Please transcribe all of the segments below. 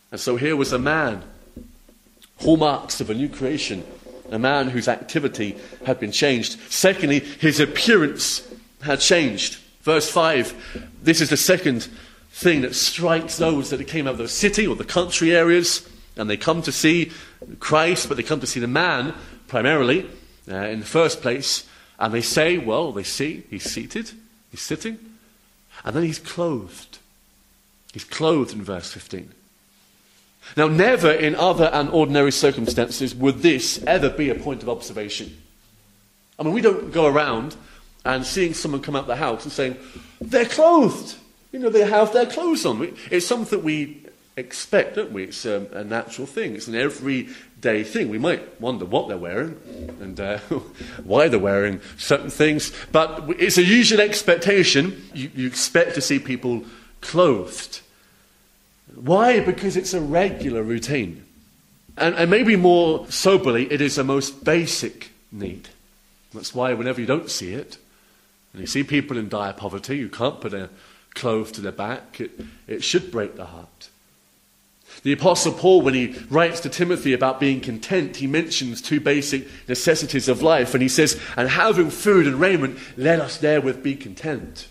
And so here was a man, hallmarks of a new creation, a man whose activity had been changed. Secondly, his appearance had changed. Verse 5, this is the second thing that strikes those that came out of the city or the country areas, and they come to see Christ, but they come to see the man primarily in the first place, and they say, well, they see he's seated, he's sitting, and then he's clothed. He's clothed in verse 15. Now, never in other and ordinary circumstances would this ever be a point of observation. I mean, we don't go around and seeing someone come out the house and saying, they're clothed. You know, they have their clothes on. It's something we expect, don't we? It's a natural thing. It's an everyday thing. We might wonder what they're wearing and why they're wearing certain things. But it's a usual expectation. You expect to see people clothed. Why? Because it's a regular routine. And maybe more soberly, it is a most basic need. That's why whenever you don't see it, and you see people in dire poverty, you can't put a cloth to their back, it should break the heart. The Apostle Paul, when he writes to Timothy about being content, he mentions two basic necessities of life, and he says, and having food and raiment, let us therewith be content.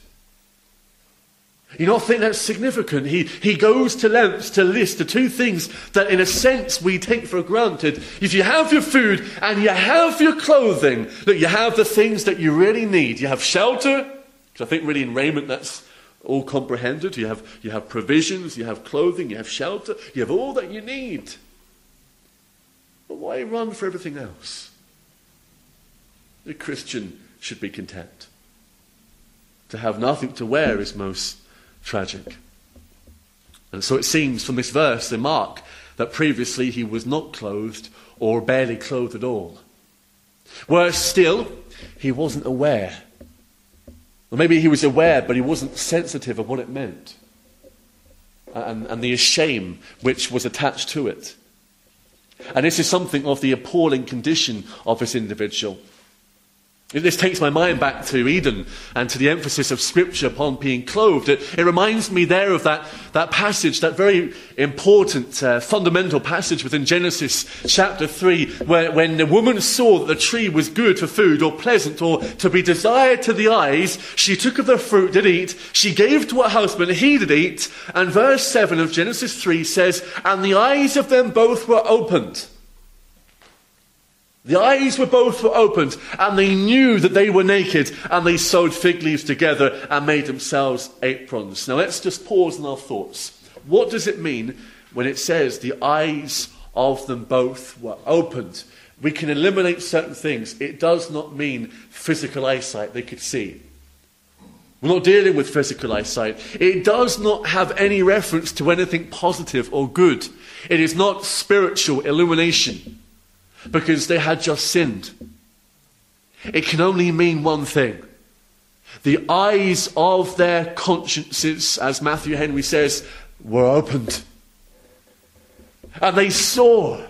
You don't think that's significant? He goes to lengths to list the two things that in a sense we take for granted. If you have your food and you have your clothing, that you have the things that you really need. You have shelter, which I think really in raiment that's all comprehended. You have provisions, you have clothing, you have shelter, you have all that you need. But why run for everything else? The Christian should be content. To have nothing to wear is most tragic. And so it seems from this verse in Mark that previously he was not clothed or barely clothed at all. Worse still, he wasn't aware. Or maybe he was aware, but he wasn't sensitive of what it meant. And the shame which was attached to it. And this is something of the appalling condition of this individual. This takes my mind back to Eden and to the emphasis of Scripture upon being clothed. It reminds me there of that passage, that very important, fundamental passage within Genesis chapter 3, where when the woman saw that the tree was good for food or pleasant or to be desired to the eyes, she took of the fruit, did eat, she gave to her husband, he did eat, and verse 7 of Genesis 3 says, and the eyes of them both were opened. The eyes were both opened, and they knew that they were naked, and they sewed fig leaves together and made themselves aprons. Now let's just pause in our thoughts. What does it mean when it says the eyes of them both were opened? We can eliminate certain things. It does not mean physical eyesight they could see. We're not dealing with physical eyesight. It does not have any reference to anything positive or good. It is not spiritual illumination, because they had just sinned. It can only mean one thing. The eyes of their consciences, as Matthew Henry says, were opened. And they saw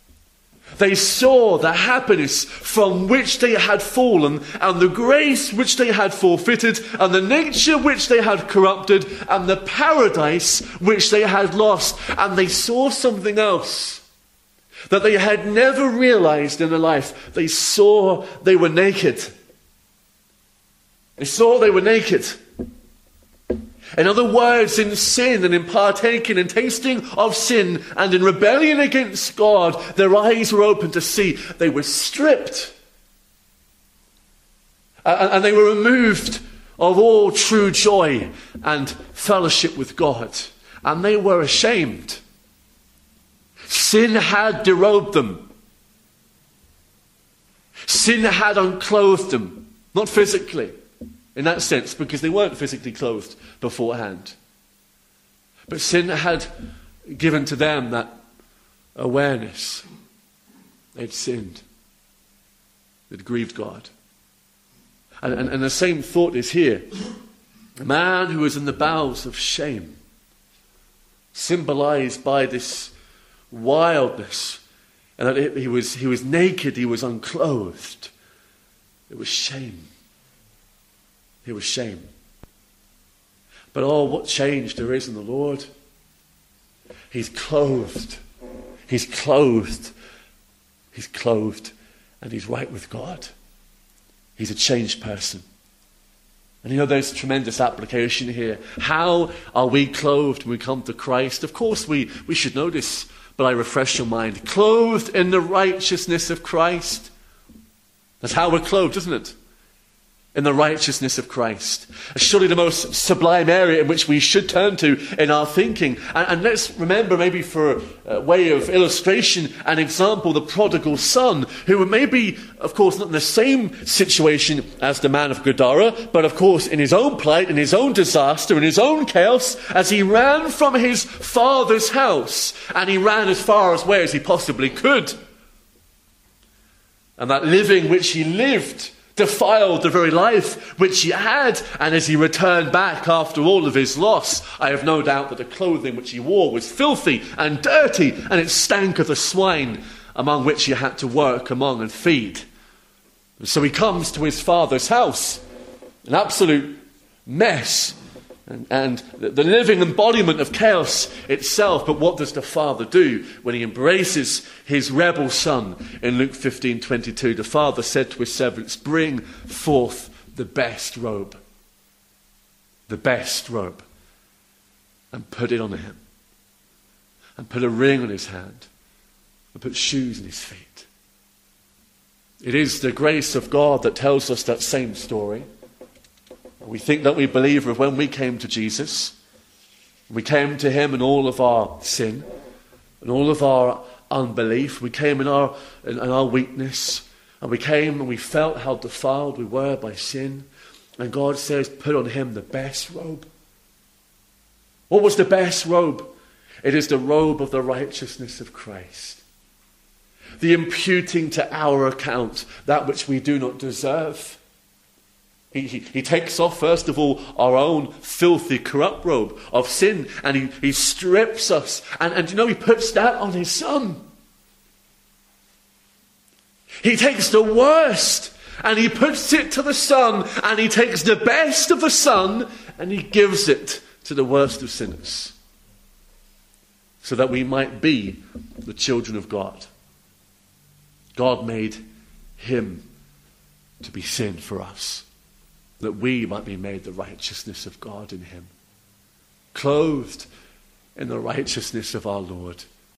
the happiness from which they had fallen, and the grace which they had forfeited, and the nature which they had corrupted, and the paradise which they had lost. And they saw something else that they had never realized in their life. They saw they were naked. They saw they were naked. In other words, in sin and in partaking and tasting of sin and in rebellion against God, their eyes were open to see they were stripped. And they were removed of all true joy and fellowship with God. And they were ashamed. Sin had derobed them. Sin had unclothed them. Not physically, in that sense, because they weren't physically clothed beforehand. But sin had given to them that awareness. They'd sinned. They'd grieved God. And the same thought is here. A man who was in the bowels of shame, symbolized by this wildness, and that he was naked, he was unclothed. It was shame. It was shame. But oh, what change there is in the Lord. He's clothed. He's clothed. He's clothed, and he's right with God. He's a changed person. And there's tremendous application here. How are we clothed when we come to Christ? Of course we should know this, but I refresh your mind. Clothed in the righteousness of Christ. That's how we're clothed, isn't it? In the righteousness of Christ. Surely the most sublime area in which we should turn to in our thinking. And let's remember, maybe for a way of illustration, an example, the prodigal son, who may be, of course, not in the same situation as the man of Gadara, but of course in his own plight, in his own disaster, in his own chaos, as he ran from his father's house. And he ran as far away as he possibly could. And that living which he lived defiled the very life which he had, and as he returned back after all of his loss, I have no doubt that the clothing which he wore was filthy and dirty, and it stank of the swine among which he had to work among and feed. And so he comes to his father's house, an absolute mess, and the living embodiment of chaos itself. But what does the father do when he embraces his rebel son? In Luke 15:22, the father said to his servants, "Bring forth the best robe, and put it on him, and put a ring on his hand, and put shoes in his feet." It is the grace of God that tells us that same story. We think that we believe of when we came to Jesus. We came to him in all of our sin, in all of our unbelief. We came in our weakness. And we came and we felt how defiled we were by sin. And God says, put on him the best robe. What was the best robe? It is the robe of the righteousness of Christ. The imputing to our account that which we do not deserve. He takes off, first of all, our own filthy, corrupt robe of sin, and he strips us. And he puts that on his son. He takes the worst, and he puts it to the son, and he takes the best of the son, and he gives it to the worst of sinners. So that we might be the children of God. God made him to be sin for us, that we might be made the righteousness of God in him, clothed in the righteousness of our Lord